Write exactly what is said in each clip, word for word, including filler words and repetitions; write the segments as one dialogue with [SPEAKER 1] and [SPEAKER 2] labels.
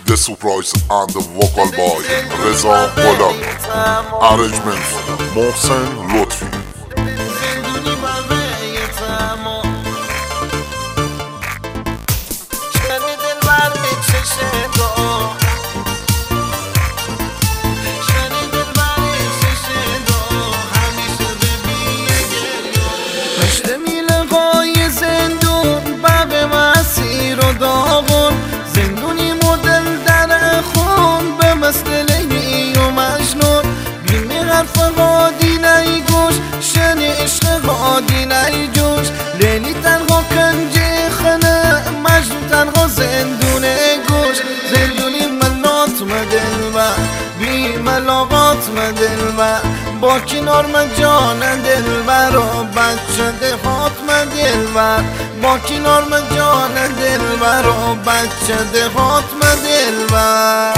[SPEAKER 1] The Surprise and the Vocal Boy رضا غلامی. Arrangement محسن لطفی.
[SPEAKER 2] زندونی مدل در خون به مثل لیلی و مجنون بیمی حرف غادی نی گوش شنی عشق غادی نی جوش لیلی تنها کنجه خنه مجنون تنها زندونه گوش زندونی ملات مدل و بی ملاقات مدل و با کنار من جان دل بر و بچه دهات مدل و با کنار من جان دل بر و بچه دهات مدل و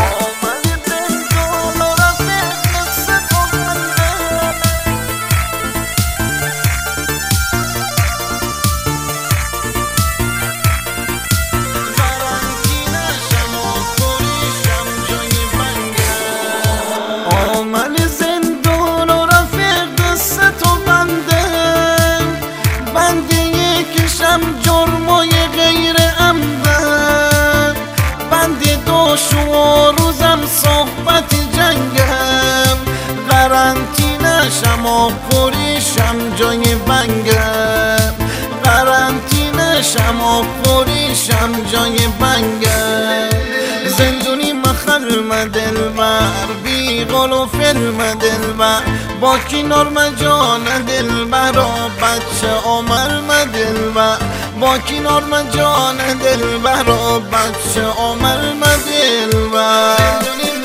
[SPEAKER 2] جرمای غیر عمدن بنده دوش و روزم صحبت جنگم قرنطینه‌شم و پریشم جای بنگم قرنطینه‌شم و پریشم جای بنگم زندونی مخل مدل بر بی قول و فیلم دل بر با کنار من جان دل بر و بچه عمر مدل بر با کنار من جان دل بر و بچه عمر مدل بر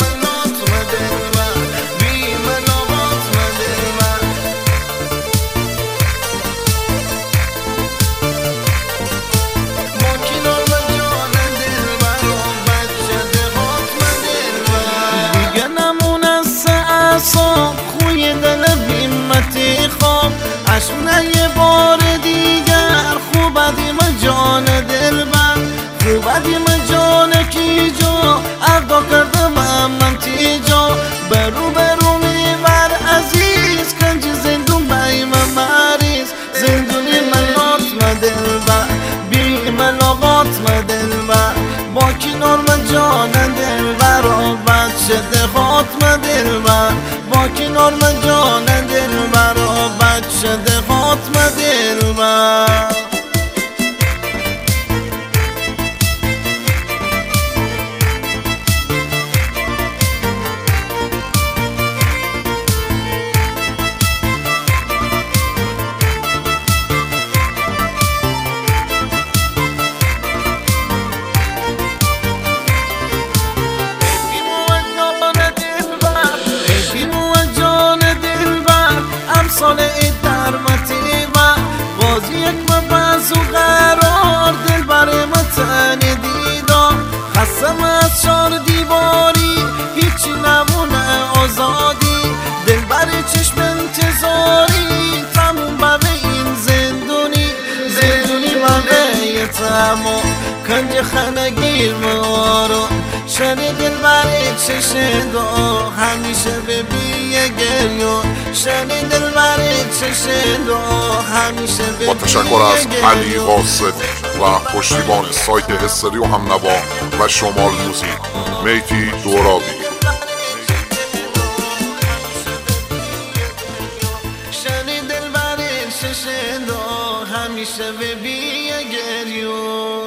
[SPEAKER 2] خوی دل بیمتی خواب عشق یه بار دیگر خوبدی من جان دل بر خوبدی من جان کی جا عقدا کردم من تی جا برو برو میبر عزیز کنج زندون بای من مریض زندونی ملات مدل بر بی ملاقات مدل بر با کنار من جان دل بر و بچه دهات مدل بر با کنار من جان دل بر و بچه دهات مدل بر سال در متیبا بازی یک مبز و قرار دل برای متن دیدار خستم از چار دیواری هیچی نمونه آزادی دل برای چشم انتظاری تموم ببه این زندونی زندونی ببه تموم کنج خنگیر موارو شنی دل برای چشم دو همیشه ببیه گریون شنی دل برای چشم دو همیشه ببیه
[SPEAKER 1] با تشکر از علی قاصد و پشتیبان سایت استریو هم نوا و شمال موزیک میتی دورابی.
[SPEAKER 2] شنی دل برای چشم دو همیشه ببیه گریون.